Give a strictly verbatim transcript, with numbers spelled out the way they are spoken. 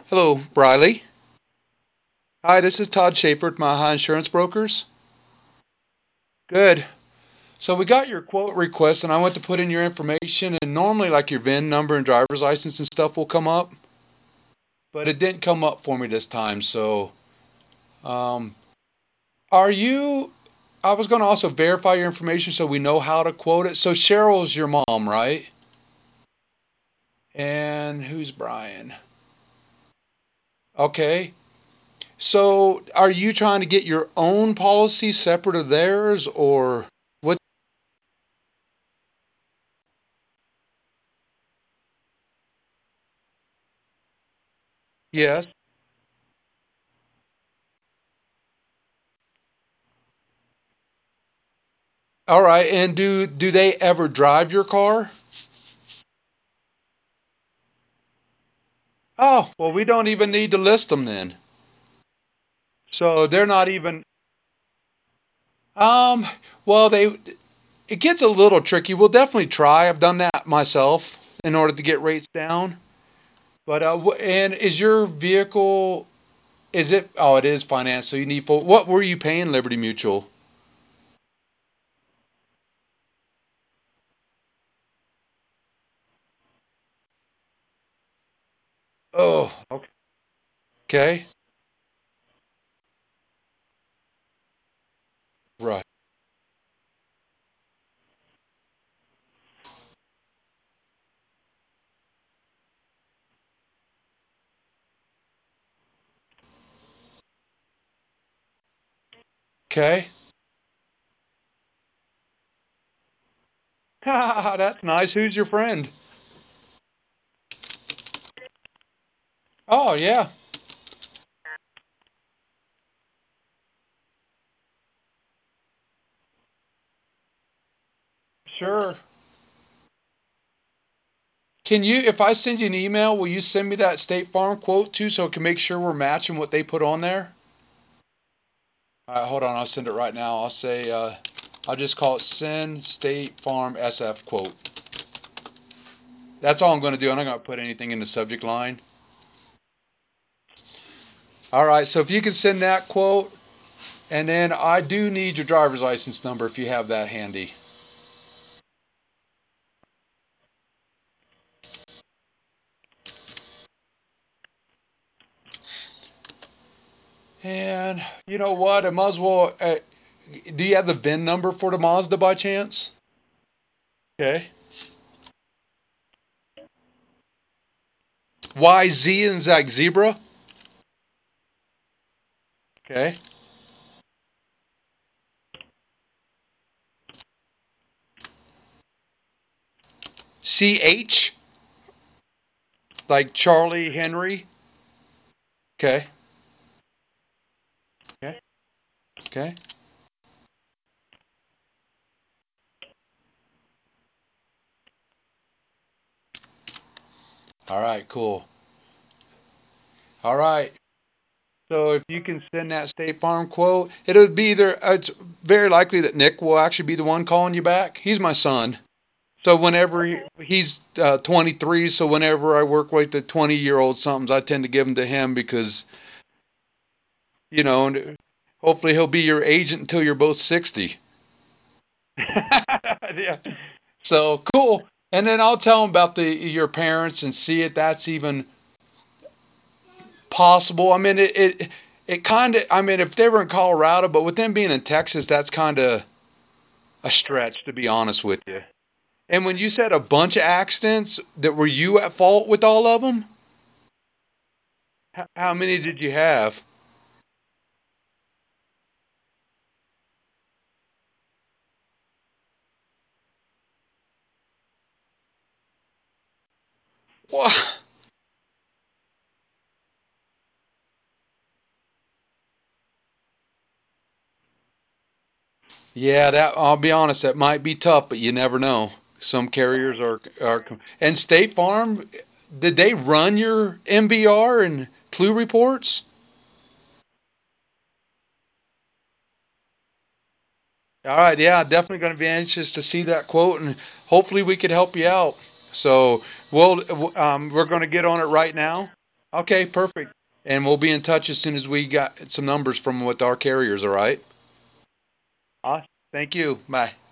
Hello, Briley. Hi, this is Todd Schaefer at Maha Insurance Brokers. Good. So we got your quote request, and I went to put in your information, and normally, like your V I N number and driver's license and stuff will come up, but it didn't come up for me this time. So, um, are you? I was going to also verify your information so we know how to quote it. So Cheryl's your mom, right? And who's Brian? Okay. So are you trying to get your own policy separate of theirs, or what? Yes. All right. And do do they ever drive your car? Oh, well, we don't even need to list them then. So they're not even. Um. Well, they. It gets a little tricky. We'll definitely try. I've done that myself in order to get rates down. But uh, wh- and is your vehicle? Is it? Oh, it is financed. So you need full. What were you paying Liberty Mutual? Oh. Okay. Right. Okay. That's nice. Who's your friend? Oh yeah. Sure. Can you, if I send you an email, will you send me that State Farm quote too so I can make sure we're matching what they put on there? All right, hold on. I'll send it right now. I'll say, uh, I'll just call it send State Farm S F quote. That's all I'm going to do. I'm not going to put anything in the subject line. All right, so if you can send that quote, and then I do need your driver's license number if you have that handy. And you know what? I might as well. Uh, do you have the V I N number for the Mazda by chance? Okay. Y Z and Zach Zebra. Okay. C H, like Charlie Henry. Okay. Okay. Okay. All right. Cool. All right. So if you can send that State Farm quote, it'll be either. uh, It's very likely that Nick will actually be the one calling you back. He's my son. So whenever he, he's uh, twenty-three, so whenever I work with the twenty year old somethings, I tend to give them to him because you know, and hopefully he'll be your agent until you're both sixty. Yeah. So cool. And then I'll tell him about the your parents and see if that's even possible. I mean, it it, it kind of. I mean, if they were in Colorado, but with them being in Texas, that's kind of a stretch, to be honest with you. And when you said a bunch of accidents, that were you at fault with all of them? H- how many did you have? What? Yeah, that I'll be honest, that might be tough, but you never know. Some carriers are are and State Farm, did they run your M B R and Clue reports? All right, yeah, definitely going to be anxious to see that quote, and hopefully we could help you out. So we'll um, we're going to get on it right now. Okay, perfect. And we'll be in touch as soon as we got some numbers from with our carriers, all right? Awesome. Thank you. Bye.